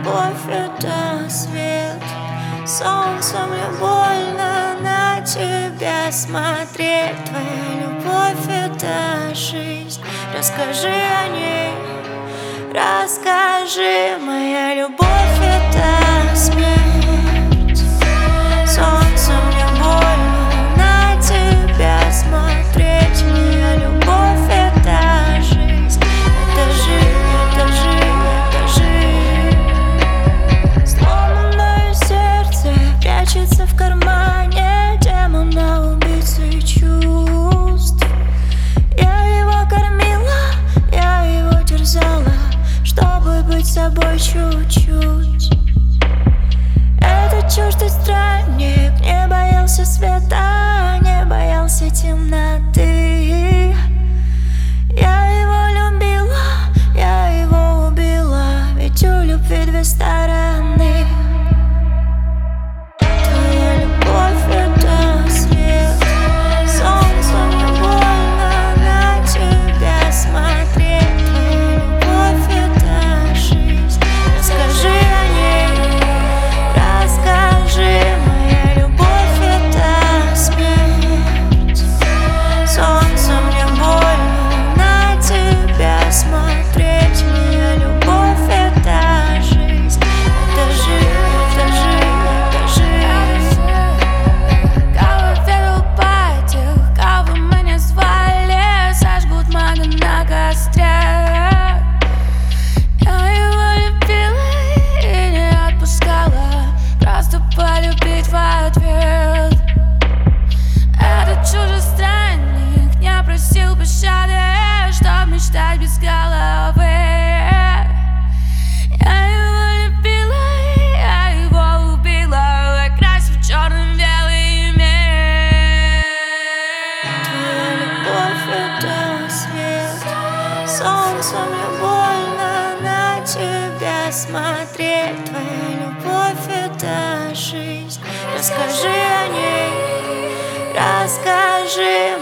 любовь — это свет. Солнцем мне больно на тебя смотреть. Твоя любовь — это жизнь. Расскажи о ней, расскажи. Моя любовь — это смерть. Солнцем мне больно на тебя смотреть. Моя любовь — это жизнь. Это жизнь, это жизнь, это жизнь. Сломанное сердце прячется в кармане демона, убийцы чувств. Я его кормила, я его терзала, чтобы быть собой чуть-чуть. Этот чуждый странник не боялся света, не боялся темноты. Я его любила, я его убила, ведь у любви две стороны. Твоя любовь — это свет. Солнцем мне больно на тебя смотреть. Твоя любовь — это жизнь. Расскажи о ней, расскажи. Моя любовь — это смерть. Солнцем мне больно на тебя смотреть. Моя любовь — это жизнь. Это жизнь, это жизнь, это жизнь. Кого веду пойти, кого мы не звали, сожгут мага на костре. Я его любила и не отпускала, просто полюбить в ответ. Этот чужестранник не просил пощады, чтоб мечтать без головы. Я его любила, я его убила, окрасив черным белый мир. Твоя любовь — это свет. Солнцем мне больно на тебя смотреть. Твоя любовь — это жизнь. Расскажи о ней, расскажи.